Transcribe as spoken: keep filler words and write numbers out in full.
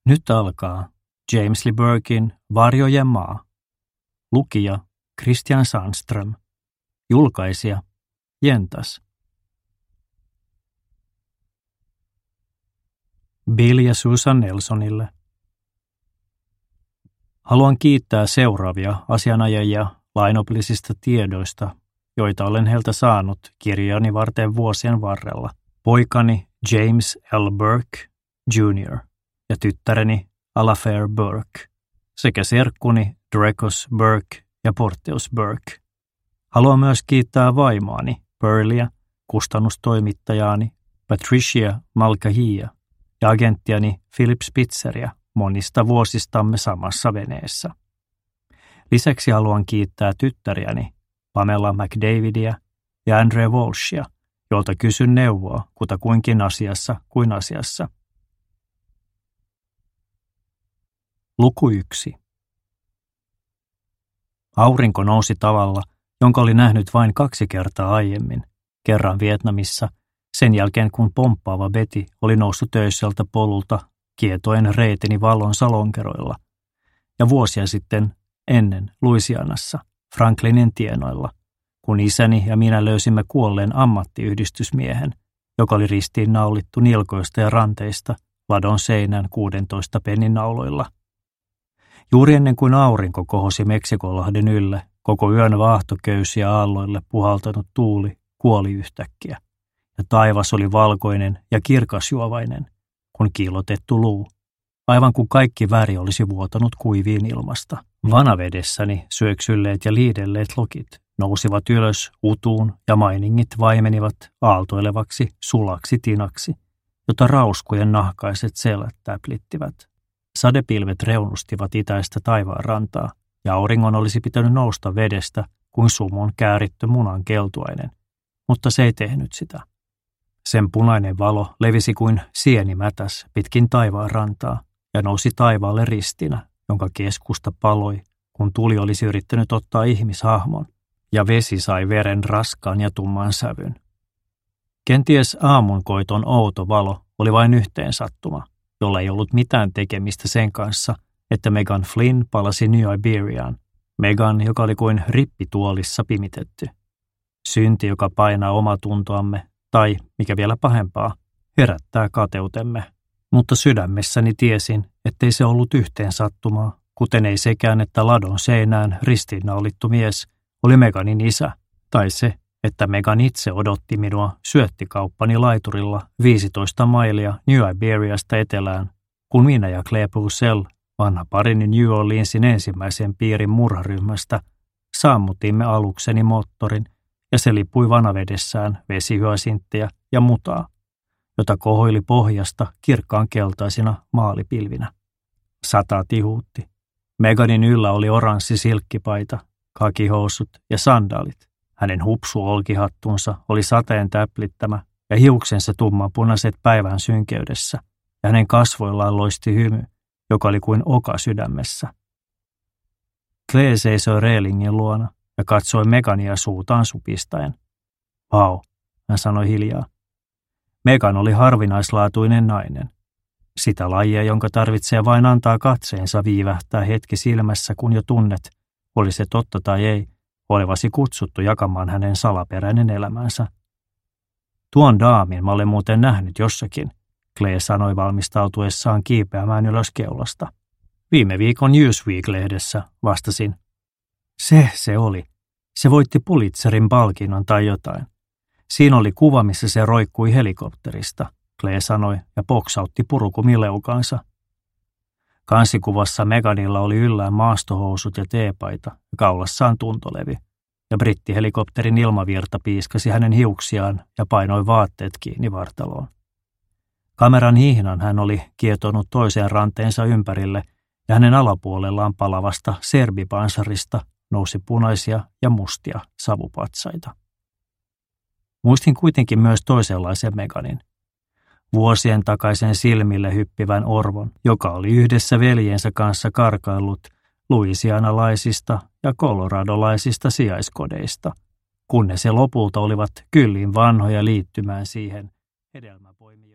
Nyt alkaa James Lee Burkin Varjojen maa. Lukija Christian Sandström. Julkaisija Jentas. Bill ja Susan Nelsonille. Haluan kiittää seuraavia asianajajia lainopillisista tiedoista, joita olen heiltä saanut kirjani varten vuosien varrella. Poikani James L. Burke junior ja tyttäreni Alafair Burke sekä serkkuni Drecos Burke ja Porteus Burke. Haluan myös kiittää vaimoani Pearlia, kustannustoimittajaani Patricia Malcahia ja agenttiani Philip Spitzeria monista vuosistamme samassa veneessä. Lisäksi haluan kiittää tyttäriäni Pamela McDavidia ja Andre Walshia, jolta kysyn neuvoa kutakuinkin asiassa kuin asiassa. Luku yksi. Aurinko nousi tavalla, jonka oli nähnyt vain kaksi kertaa aiemmin, kerran Vietnamissa, sen jälkeen kun pomppaava Betty oli noussut töisseltä polulta kietoen reiteni vallon salonkeroilla, ja vuosia sitten ennen Louisianassa, Franklinin tienoilla, kun isäni ja minä löysimme kuolleen ammattiyhdistysmiehen, joka oli ristiin naulittu nilkoista ja ranteista ladon seinän kuudentoista pennin nauloilla. Juuri ennen kuin aurinko kohosi Meksikonlahden ylle, koko yön vaahtoköysi ja aalloille puhaltanut tuuli kuoli yhtäkkiä, ja taivas oli valkoinen ja kirkasjuovainen, kun kiillotettu luu, aivan kuin kaikki väri olisi vuotanut kuiviin ilmasta. Vanavedessäni syöksylleet ja liidelleet lokit nousivat ylös utuun ja mainingit vaimenivat aaltoilevaksi sulaksi tinaksi, jota rauskujen nahkaiset selät täplittivät. Sadepilvet reunustivat itäistä taivaan rantaa, ja auringon olisi pitänyt nousta vedestä kuin sumon kääritty munan keltuainen, mutta se ei tehnyt sitä. Sen punainen valo levisi kuin sienimätäs pitkin taivaan rantaa ja nousi taivaalle ristinä, jonka keskusta paloi, kun tuli olisi yrittänyt ottaa ihmishahmon, ja vesi sai veren raskaan ja tumman sävyn. Kenties aamunkoiton outo valo oli vain yhteensattuma, jolla ei ollut mitään tekemistä sen kanssa, että Megan Flynn palasi New Iberiaan, Megan, joka oli kuin rippituolissa pimitetty. Synti, joka painaa omatuntoamme, tai, mikä vielä pahempaa, herättää kateutemme. Mutta sydämessäni tiesin, ettei se ollut yhteen sattumaa, kuten ei sekään, että ladon seinään ristiinnaulittu mies oli Meganin isä, tai se, että Megan itse odotti minua syöttikauppani laiturilla viisitoista mailia New Iberiasta etelään, kun minä ja Claire Purcell, vanha parini New Orleansin ensimmäisen piirin murharyhmästä, sammutimme alukseni moottorin, ja se lipui vanavedessään vesihyasinttejä ja mutaa, jota kohoili pohjasta kirkkaan keltaisina maalipilvinä. Sata tihuutti. Meganin yllä oli oranssi silkkipaita, kakihousut ja sandaalit. Hänen hupsu olkihattunsa oli sateen täplittämä ja hiuksensa tummanpunaiset päivän synkeydessä, ja hänen kasvoillaan loisti hymy, joka oli kuin oka sydämessä. Claire seisoi reelingin luona ja katsoi Megania suutaan supistaen. Vau, hän sanoi hiljaa. Megan oli harvinaislaatuinen nainen. Sitä lajia, jonka tarvitsee vain antaa katseensa viivähtää hetki silmässä, kun jo tunnet, oli se totta tai ei, olevasi kutsuttu jakamaan hänen salaperäinen elämänsä. Tuon daamin mä olen muuten nähnyt jossakin, Claire sanoi valmistautuessaan kiipeämään ylös keulasta. Viime viikon Newsweek-lehdessä, vastasin. Se se oli. Se voitti Pulitzerin palkinnon tai jotain. Siinä oli kuva, missä se roikkui helikopterista, Claire sanoi ja poksautti purukumileukansa. Kansikuvassa Meganilla oli yllään maastohousut ja teepaita ja kaulassaan tuntolevy, ja brittihelikopterin ilmavirta piiskasi hänen hiuksiaan ja painoi vaatteet kiinni vartaloon. Kameran hihnan hän oli kietonut toiseen ranteensa ympärille, ja hänen alapuolellaan palavasta serbipansarista nousi punaisia ja mustia savupatsaita. Muistin kuitenkin myös toisenlaisen Meganin. Vuosien takaisen silmille hyppivän orvon, joka oli yhdessä veljensä kanssa karkaillut louisianalaisista ja koloradolaisista sijaiskodeista, kunnes he lopulta olivat kyllin vanhoja liittymään siihen hedelmäpoimijoiden